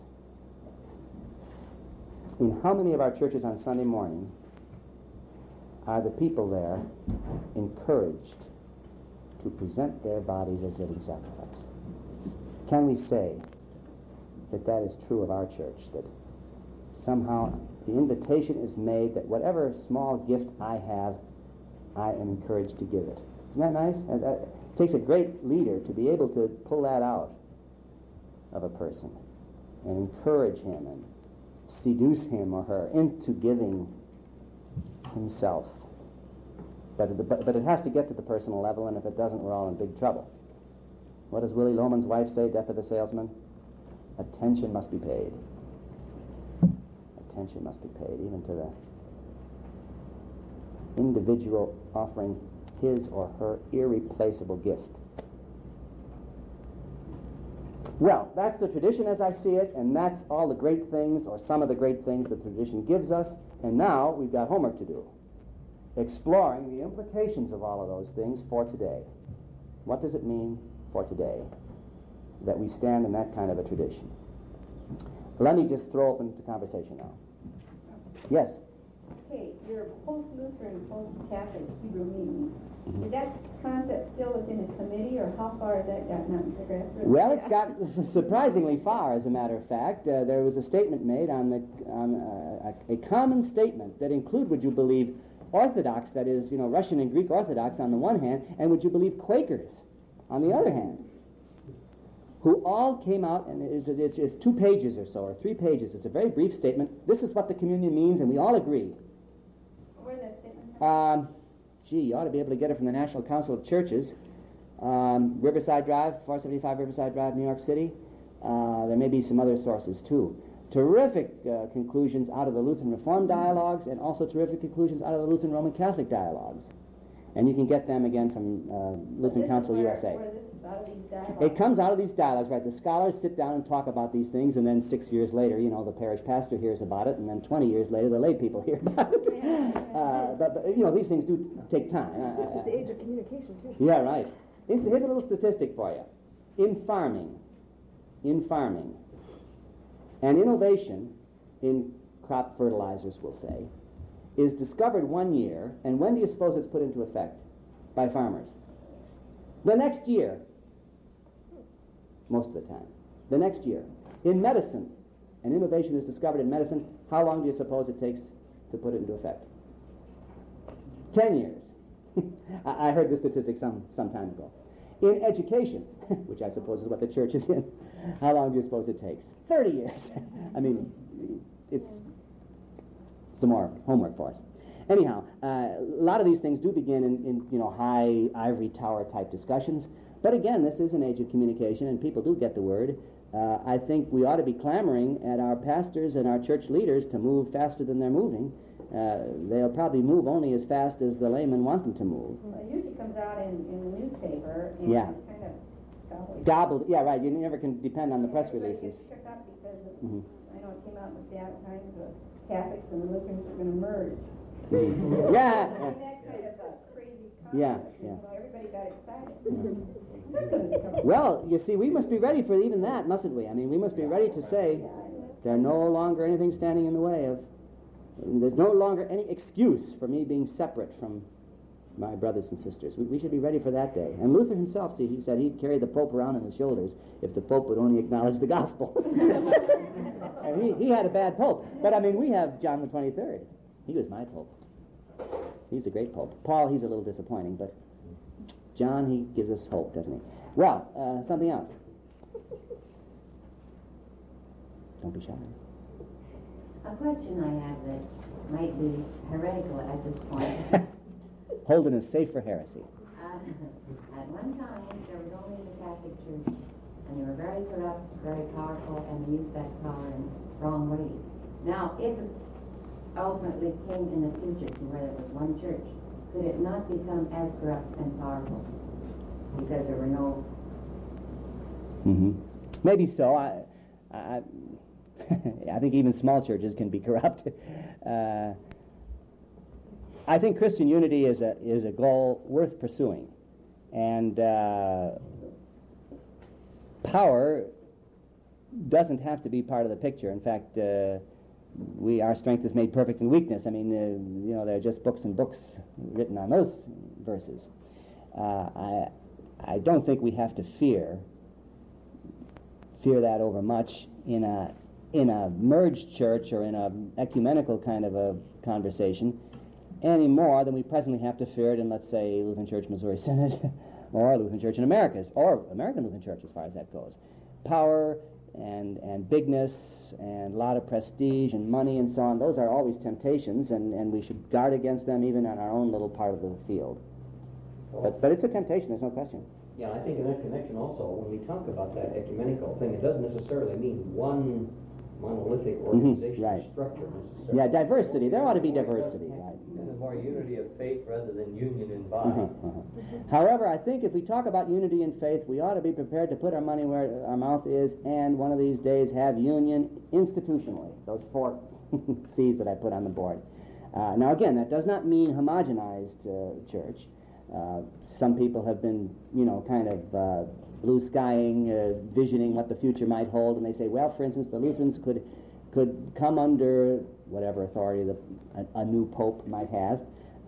A: In how many of our churches on Sunday morning are the people there encouraged to present their bodies as living sacrifice? Can we say that that is true of our church, that somehow the invitation is made that whatever small gift I have, I am encouraged to give it? Isn't that nice? It takes a great leader to be able to pull that out of a person and encourage him and seduce him or her into giving himself. But it has to get to the personal level, and if it doesn't, we're all in big trouble. What does Willie Loman's wife say, Death of a Salesman? Attention must be paid. Attention must be paid, even to the individual offering his or her irreplaceable gift. Well, that's the tradition as I see it, and that's all the great things, or some of the great things the tradition gives us, and now we've got homework to do. Exploring the implications of all of those things for today. What does it mean for today that we stand in that kind of a tradition? Let me just throw open the conversation now. Yes?
F: Okay, your post-Lutheran, post-Catholic Hebrew meeting, is that concept still within the committee, or how far has that gotten out into the grassroots?
A: Well, it's got surprisingly far, as a matter of fact. There was a statement made on a common statement that include, would you believe, Orthodox, that is, Russian and Greek Orthodox on the one hand, and would you believe Quakers on the other hand, who all came out, and it's 2 pages or so, or 3 pages. It's a very brief statement. This is what the communion means, and we all agree.
F: Where is that statement from?
A: You ought to be able to get it from the National Council of Churches. Riverside Drive, 475 Riverside Drive, New York City. There may be some other sources, too. Terrific conclusions out of the Lutheran Reformed dialogues, and also terrific conclusions out of the Lutheran Roman Catholic dialogues. And you can get them again from Lutheran Council USA.
F: Where this is out of these dialogues?
A: It comes out of these dialogues, right? The scholars sit down and talk about these things, and then 6 years later, the parish pastor hears about it, and then 20 years later, the lay people hear about it. But these things do take time.
C: This is the age of communication, too.
A: Yeah, right. Here's a little statistic for you. In farming, an innovation in crop fertilizers, we'll say, is discovered one year, and when do you suppose it's put into effect by farmers? The next year. Most of the time. The next year. In medicine, an innovation is discovered in medicine. How long do you suppose it takes to put it into effect? 10 years. I heard this statistic some time ago. In education, which I suppose is what the church is in, how long do you suppose it takes? 30 years. It's some more homework for us. Anyhow, a lot of these things do begin in high ivory tower type discussions. But again, this is an age of communication, and people do get the word. I think we ought to be clamoring at our pastors and our church leaders to move faster than they're moving. They'll probably move only as fast as the laymen want them to move.
F: Well, it usually comes out in the newspaper, and
A: Yeah.
F: it's kind of
A: Gobbled, yeah, right. You never can depend on the press releases.
F: It gets shook up because I know it came out in the Seattle Times, the Catholics and the Lutherans are going to merge.
A: Yeah.
F: I mean, that kind of a crazy
A: Yeah,
F: concept.
A: yeah.
F: So everybody got excited.
A: Well, you see, we must be ready for even that, mustn't we? I mean, we must be ready to say there's no longer anything standing in the way of, there's no longer any excuse for me being separate from my brothers and sisters. We should be ready for that day. And Luther himself, see, he said he'd carry the Pope around on his shoulders if the Pope would only acknowledge the gospel. And he had a bad Pope. But, I mean, we have John the 23rd. He was my Pope. He's a great Pope. Paul, he's a little disappointing, but John, he gives us hope, doesn't he? Well, something else. Don't be shy.
B: A question I have that might be heretical at this point.
A: Holden is safe for heresy.
B: At one time, there was only the Catholic Church, and they were very corrupt, very powerful, and they used that power in wrong ways. Now, if it ultimately came in the future to where there was one church, could it not become as corrupt and powerful because there were no...
A: Mm-hmm. Maybe so. I think even small churches can be corrupt. I think Christian unity is a goal worth pursuing, and power doesn't have to be part of the picture. In fact, our strength is made perfect in weakness. I mean, there are just books and books written on those verses. I don't think we have to fear that overmuch in a merged church or in a ecumenical kind of a conversation any more than we presently have to fear it in, let's say, Lutheran Church Missouri Synod or Lutheran Church in America, or American Lutheran Church as far as that goes. Power and bigness and a lot of prestige and money and so on, those are always temptations, and we should guard against them even in our own little part of the field. But it's a temptation, there's no question.
G: Yeah, I think in that connection also, when we talk about that ecumenical thing, it doesn't necessarily mean one monolithic organization
A: right.
G: structure necessarily.
A: Yeah, diversity. There ought to be diversity, right?
D: And there's more unity of faith rather than union in body.
A: However, I think if we talk about unity in faith, we ought to be prepared to put our money where our mouth is, and one of these days have union institutionally. Those 4 C's that I put on the board. Now again, that does not mean homogenized church. Some people have been, kind of blue skying, visioning what the future might hold, and they say, well, for instance, the Lutherans could come under whatever authority a new pope might have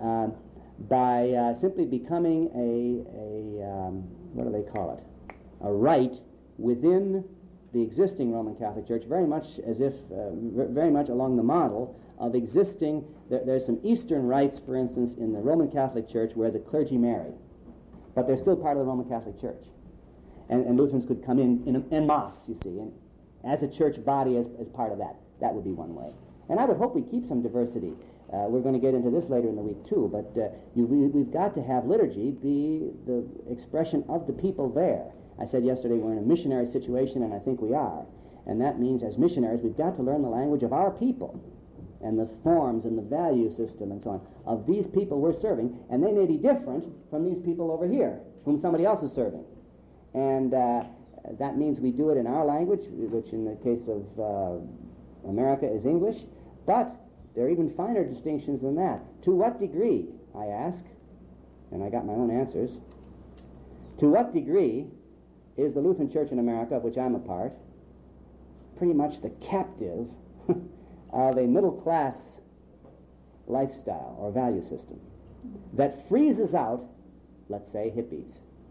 A: by simply becoming what do they call it? A rite within the existing Roman Catholic Church, very much as if, very much along the model of existing. There's some Eastern rites, for instance, in the Roman Catholic Church where the clergy marry, but they're still part of the Roman Catholic Church. And Lutherans could come in en masse, you see, and as a church body as part of that. That would be one way. And I would hope we keep some diversity. We're going to get into this later in the week, too, but we've got to have liturgy be the expression of the people there. I said yesterday we're in a missionary situation, and I think we are. And that means as missionaries we've got to learn the language of our people and the forms and the value system and so on of these people we're serving, and they may be different from these people over here whom somebody else is serving. And that means we do it in our language, which in the case of America is English, but there are even finer distinctions than that. To what degree, I ask, and I got my own answers, to what degree is the Lutheran Church in America, of which I'm a part, pretty much the captive of a middle-class lifestyle or value system that freezes out, let's say, hippies?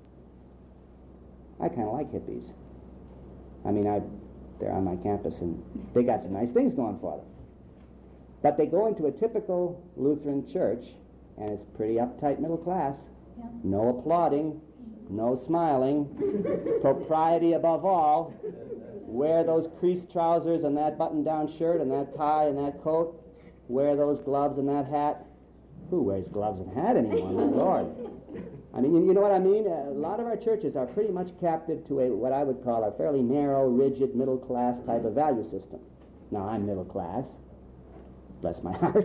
A: I kind of like hippies. I mean, they're on my campus and they got some nice things going for them. But they go into a typical Lutheran church and it's pretty uptight middle class. Yeah. No applauding, no smiling, propriety above all. Wear those creased trousers and that button-down shirt and that tie and that coat. Wear those gloves and that hat. Who wears gloves and hat anymore, my Lord? I mean, you know what I mean? A lot of our churches are pretty much captive to what I would call a fairly narrow, rigid, middle-class type of value system. Now, I'm middle class. Bless my heart.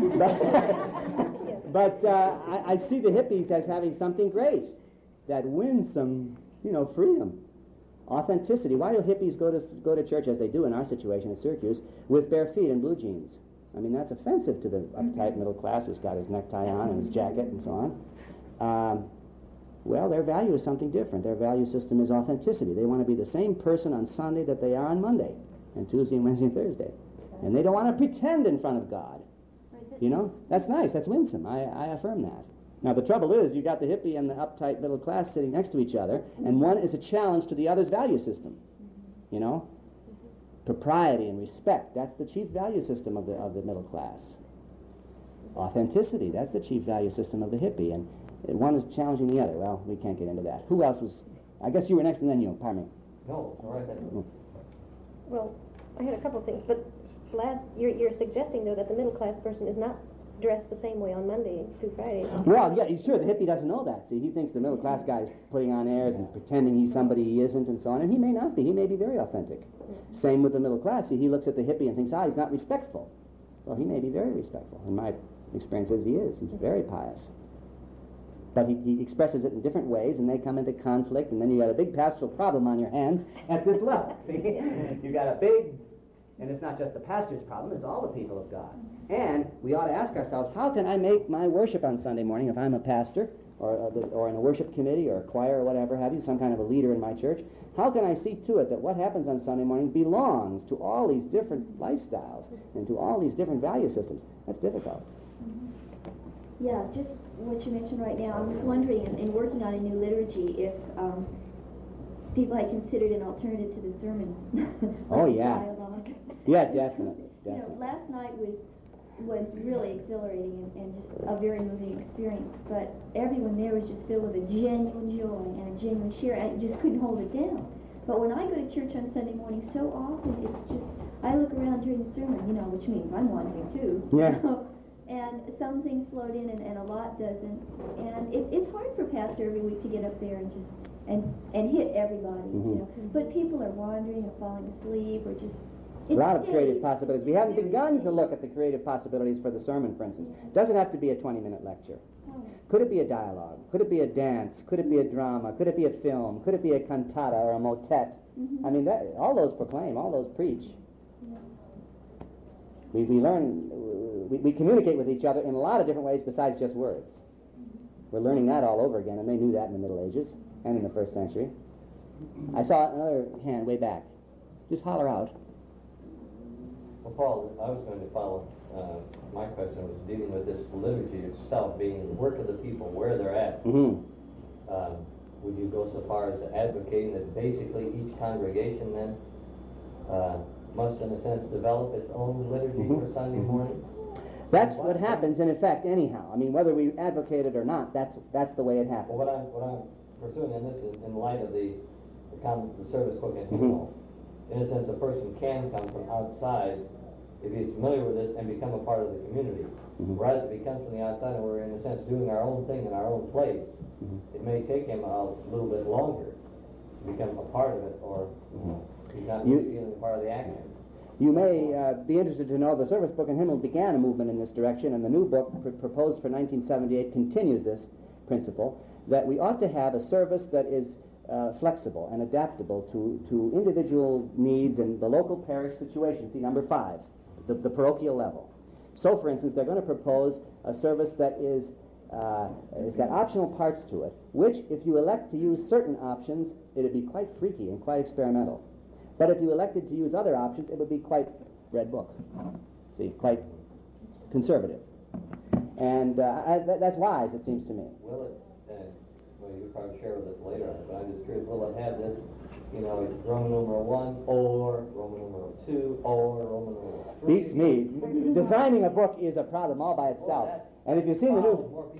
A: But I see the hippies as having something great that wins some, freedom, authenticity. Why do hippies go to church, as they do in our situation at Syracuse, with bare feet and blue jeans? I mean, that's offensive to the uptight middle class who's got his necktie on and his jacket and so on. well, their value is something different. Their value system is authenticity. They want to be the same person on Sunday that they are on Monday, and Tuesday and Wednesday and Thursday. And they don't want to pretend in front of God. You know? That's nice. That's winsome. I affirm that. Now, the trouble is, you've got the hippie and the uptight middle class sitting next to each other, and one is a challenge to the other's value system. You know? Propriety and respect, that's the chief value system of the middle class. Authenticity, that's the chief value system of the hippie, and one is challenging the other. Well, we can't get into that. Who else was... I guess you were next and then you. Pardon me.
D: No, all right then.
C: Well, I had a couple of things, but you're suggesting, though, that the middle class person is not dressed the same way on Monday through Friday.
A: Well, yeah, sure, the hippie doesn't know that. See, he thinks the middle class guy is putting on airs and pretending he's somebody he isn't and so on, and he may not be. He may be very authentic. Same with the middle class. See, he looks at the hippie and thinks, he's not respectful. Well, he may be very respectful. In my experience is he is. He's very pious. But he expresses it in different ways, and they come into conflict, and then you got a big pastoral problem on your hands at this level. See? You got a big... And it's not just the pastor's problem, it's all the people of God. And we ought to ask ourselves, how can I make my worship on Sunday morning, if I'm a pastor, or in a worship committee, or a choir, or whatever have you, some kind of a leader in my church, how can I see to it that what happens on Sunday morning belongs to all these different lifestyles and to all these different value systems? That's difficult.
E: Yeah, just what you mentioned right now, I was wondering, in working on a new liturgy, if people had considered an alternative to the sermon.
A: Oh, yeah.
E: Dialogue.
A: Yeah, definitely.
E: You know, last night was really exhilarating and just a very moving experience, but everyone there was just filled with a genuine joy and a genuine cheer, and I just couldn't hold it down. But when I go to church on Sunday morning, so often it's just, I look around during the sermon, you know, which means I'm wandering too.
A: Yeah.
E: You know? And some things float in and a lot doesn't. And it's hard for pastor every week to get up there and just and hit everybody, you know. But people are wandering or falling asleep or just...
A: A lot of creative possibilities. We haven't begun to look at the creative possibilities for the sermon, for instance. It doesn't have to be a 20-minute lecture. Could it be a dialogue? Could it be a dance? Could it be a drama? Could it be a film? Could it be a cantata or a motet? I mean, all those proclaim, all those preach. We learn, we communicate with each other in a lot of different ways besides just words. We're learning that all over again, and they knew that in the Middle Ages and in the first century. I saw another hand way back. Just holler out.
D: Well, Paul, I was going to follow, my question was dealing with this liturgy itself being the work of the people, where they're at. Would you go so far as to advocating that basically each congregation then must, in a sense, develop its own liturgy for Sunday morning?
A: That's what happens in effect anyhow. I mean, whether we advocate it or not, that's the way it happens.
D: Well, what I'm pursuing in this is in light of the service book and hymnal. In a sense, a person can come from outside if he's familiar with this and become a part of the community. Whereas if he comes from the outside and we're, in a sense, doing our own thing in our own place, it may take him a little bit longer to become a part of it, or he's not really feeling part of the action.
A: You may be interested to know the service book and hymnal began a movement in this direction, and the new book proposed for 1978 continues this principle, that we ought to have a service that is flexible and adaptable to individual needs and the local parish situation. See, number 5, the parochial level. So, for instance, they're going to propose a service that is it's got optional parts to it, which, if you elect to use certain options, it would be quite freaky and quite experimental. But if you elected to use other options, it would be quite red book. See, quite conservative. And that's wise, it seems to me.
D: Will it, well, you'll probably share with us later, but I'm just curious, will it have this, you know, Roman numeral 1, or Roman numeral 2, or Roman numeral 3?
A: Beats me. Designing a book is a problem all by itself. And if you've seen the new,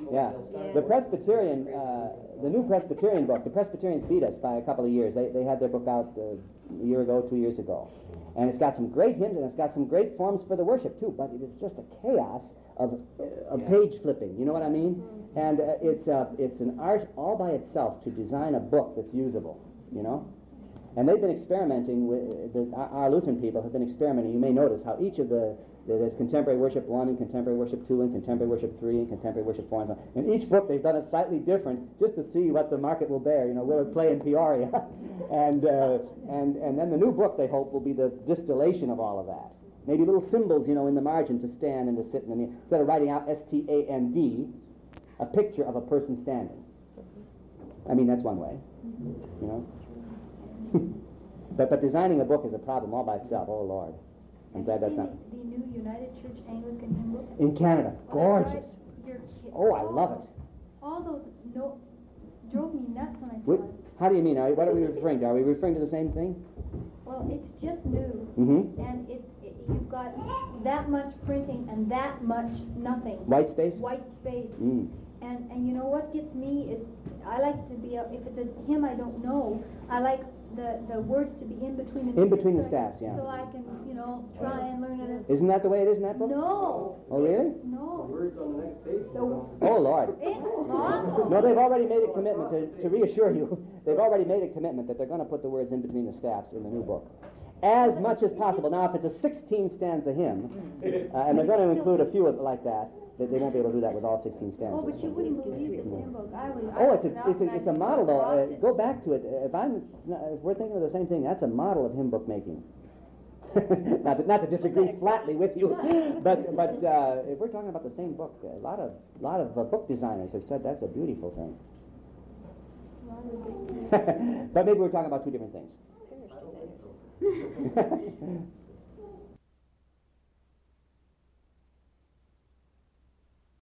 A: the Presbyterian, the new Presbyterian book, the Presbyterians beat us by a couple of years. They had their book out a year ago, 2 years ago. And it's got some great hymns, and it's got some great forms for the worship, too. But it is just a chaos of page flipping. You know what I mean? And it's an art all by itself to design a book that's usable, you know? And they've been experimenting with, our Lutheran people have been experimenting. You may notice how each of there's Contemporary Worship 1 and Contemporary Worship 2 and Contemporary Worship 3 and Contemporary Worship 4 and so on. In each book they've done it slightly different just to see what the market will bear. You know, will it play in Peoria? and then the new book, they hope, will be the distillation of all of that. Maybe little symbols, you know, in the margin to stand and to sit. Instead of writing out S-T-A-N-D, a picture of a person standing. I mean, that's one way, you know. But designing a book is a problem all by itself. Oh, Lord. I'm glad that's not...
E: The new United Church Anglican hymn book?
A: In Canada. Gorgeous.
E: You're kidding.
A: Oh, I love it.
E: All those drove me nuts when I saw
A: What,
E: it.
A: how do you mean? What are we referring to? Are we referring to the same thing?
E: Well, it's just new,
A: Mm-hmm.
E: and you've got that much printing and that much nothing.
A: White space?
E: White space.
A: Mm.
E: And you know what gets me is I like to be if it's a hymn I don't know, I like the words to be in between the
A: In between the
E: so
A: staffs, yeah.
E: So I can try and learn it.
A: Isn't that the way it is in that book?
E: No.
A: Oh, really?
E: No.
H: Words on the next page.
A: Oh, Lord.
E: It's awful.
A: No, they've already made a commitment to reassure you. They've already made a commitment that they're going to put the words in between the staffs in the new book. As much as possible. Now, if it's a 16-stanza hymn, and they're going to include a few like that, they won't be able to do that with all 16 stanzas.
E: Oh, but you wouldn't believe this hymn book.
A: Oh, it's a model though. Go back to it. If we're thinking of the same thing, that's a model of hymn book making. not to disagree flatly with you, but if we're talking about the same book, a lot of book designers have said that's a beautiful thing. But maybe we're talking about two different things.